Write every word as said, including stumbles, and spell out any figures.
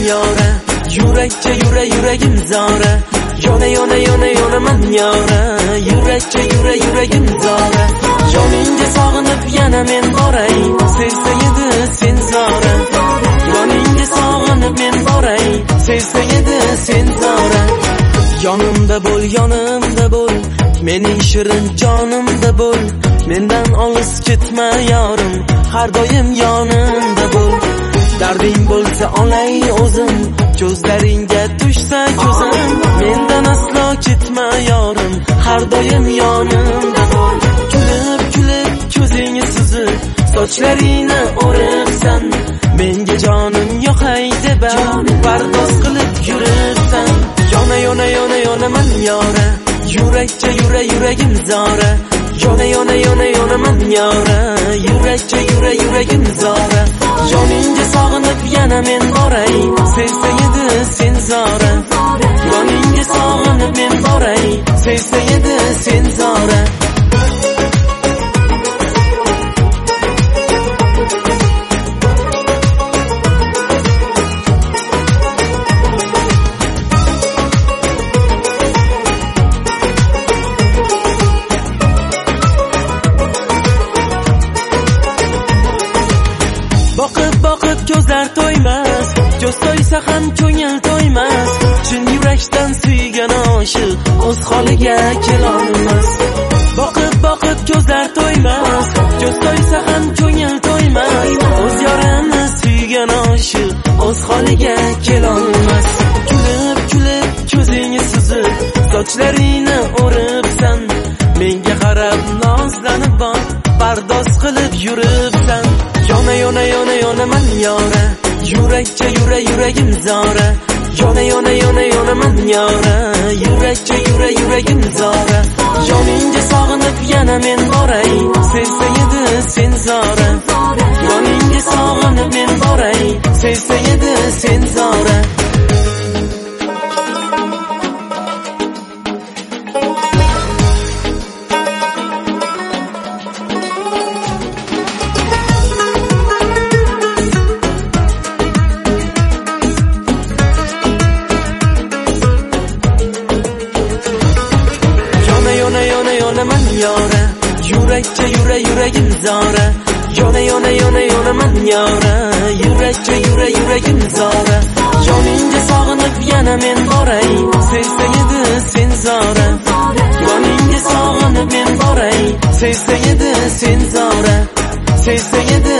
yora, yurakcha yura yuragim zora, yona yona yona yonaman yora, yurakcha yura yuragim zora, yoningga sog'inib yana men boray, sevsa edi sen zora, yoningga sog'inib men boray, sevsa edi sen zora, yonimda bo'l, yonimda bo'l, mening shirin jonimda bo'l, mendan olis ketma yorim, har doim yonimda bo'l. Darding bo'lsa olay o'zim, ko'zlaringga tushsa ko'zim, mendan aslo ketma yorim, har doim yonimda bo'l. Kulib kulib ko'zingni suzib, sochlaringni o'ribsan, menga jonim yo'qay deb pardoz qilib yuribsan. Yona yona yona yonaman yora, yurakcha yura yuragim zora, yona yona yona yonaman yora, yurakcha yura yuragim zora, yoningga sog'inib yana men boray, sevsa edi sen zora, yoningga sog'inib men boray, sevsa edi sen zora. Boqib boqib ko'zlar to'ymas, ko'z to'ysa ham ko'ngil to'ymas, chin yurakdan suygan oshiq o'z holiga kelolmas. Boqib boqib ko'zlar to'ymas, ko'z to'ysa ham ko'ngil to'ymas, o'z yorini suygan oshiq o'z holiga kelolmas. Kulib kulib ko'zingni suzib, sochlaringni o'ribsan, menga qarab nozlanib bor, pardoz qilib yuribsan. Yona yona yona yonaman yora, yurakcha yura yuragim zora, yona yona yona yonaman yora, yurakcha yura yuragim zora, yoningga sog'inib yana men boray, sevsa edi sen zora, yoningga sog'inib men boray, sevsa edi sen zora. Yona yona yonaman yora, yurakcha yura yuragim zora, yona yona yona yonaman yora, yurakcha yura yuragim zora, yoningga sog'inib yana men boray, sevsa edi sen zora, yoningga sog'inib men boray, sevsa edi sen zora, sevsa edi